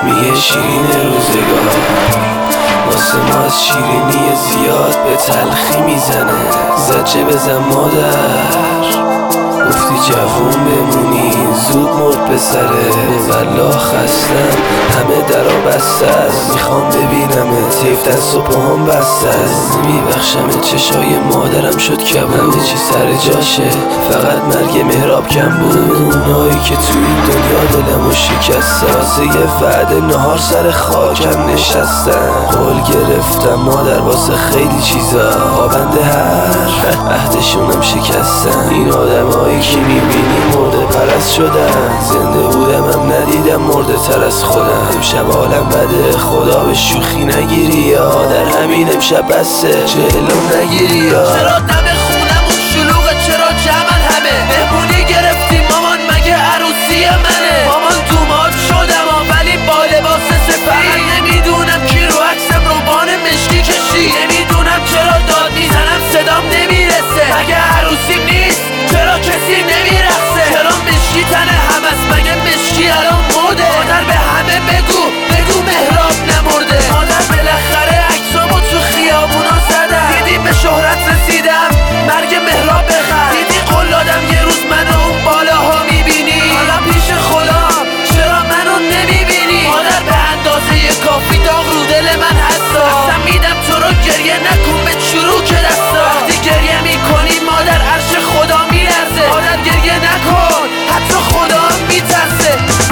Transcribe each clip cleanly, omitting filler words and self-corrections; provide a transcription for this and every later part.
میگه شیرین روزگار واسه ما از شیرینی زیاد به تلخی میزنه. زجه بزن مادر گفتی جوون بمونی زود مرد پسره. والله خستم همه درا بسته است میخوام ببینمه تیف دست و پاهم بسته است. میبخشمه چشای مادرم شد کبود همه چی سر جاشه فقط مرگ مهراب کم بود. اونایی که توی این دنیا دلمو شکستن واسه یه وعده نهار سر خاکم نشستن. قول گرفتم مادر واسه خیلی چیزا پابند هر عهدشونم شکستن. این آدمایی که میبینی مرده پرست شدن زنده بودم هم ندیدم مرده تر از خودم. امشب حالم بده خدا به شوخی نگیری یا در همین امشب بسته جلوم نگیری یا چرا دم خونمون شلوغه چرا جمعن همه مهمونی گرفتیم مامان مگه عروسی منه. مامان دومات شدم ولی با لباس سفید نمیدونم کی رو عکسم روبان مشکی کشی. نمیدونم چرا داد میزنم صدام نمیرسه مگه عروسیم نیست چرا کسی نمیرقصه. چرا مشکی تنه هم است مگه مشکی الان موده. مادر به همه بگو مهراب نمرده. مادر بالاخره عکسامو تو خیابونا زدم دیدی به شهرت رسیدم مرگ مهراب بخر. دیدی قول دادم یه روز منو اون بالاها میبینی حالا پیش خودم چرا منو نمیبینی. مادر به اندازه کافی داغ رو دل من هستا قسم میدم تو رو گریه نکن به چروک دستا. وقتی گریه میکنی مادر عرش خدا میلرزه. مادر گریه نکن حتی خدا میترسه.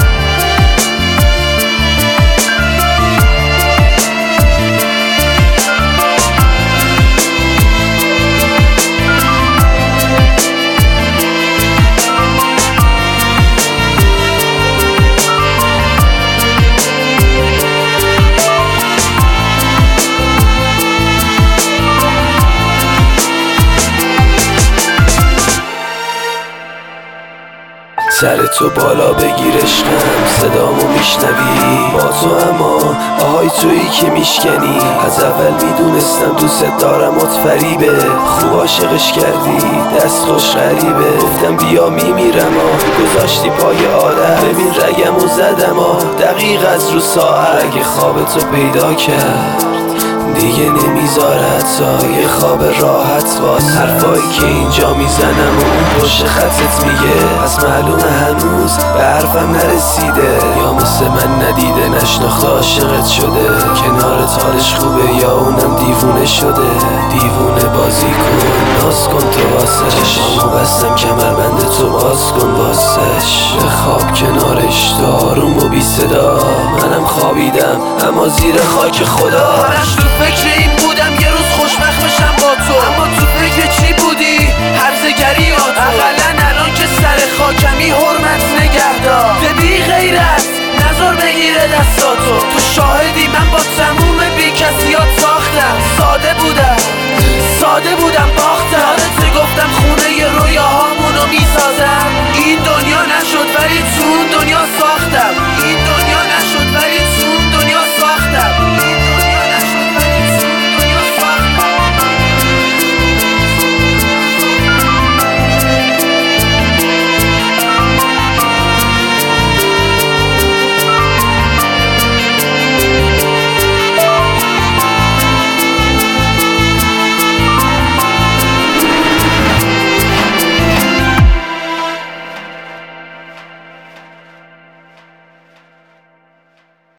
سر تو بالا بگیر عشقم صدامو میشنوی با تو اما آهای تویی که میشکنی. از اول میدونستم دوست دارمت فریبه خوب عاشقش کردی دست خوش غریبه. گفتم بیا میمیرم گذاشتی پای عادت ببین رگمو زدم دقیق از رو ساعت. اگه خواب تو پیدا کرد دیگه نمیذارد تا یه خواب راحت واسه حرفایی که اینجا میزنم و اون پشت خطت میگه از معلومه هنوز به حرفم نرسیده یا مثل من ندیده نشناخته عاشقت شده. کنارت حالش خوبه یا اونم دیوونه شده. دیوونه بازی کن ناز کن تو واسه چشامو بستم کمربند تو باز کن واسش. به خواب کنارش داروم و بی صدا منم خوابیدم اما زیر خاک خدا. فکر این بودم یه روز خوشبخت بشم با تو اما تو فکر چی بودی؟ هرزگری یا تو اقلن الان که سر خاکمی حرمت نگهدار. ببی غیرت نظر بگیره دستاتو تو شاهدی من با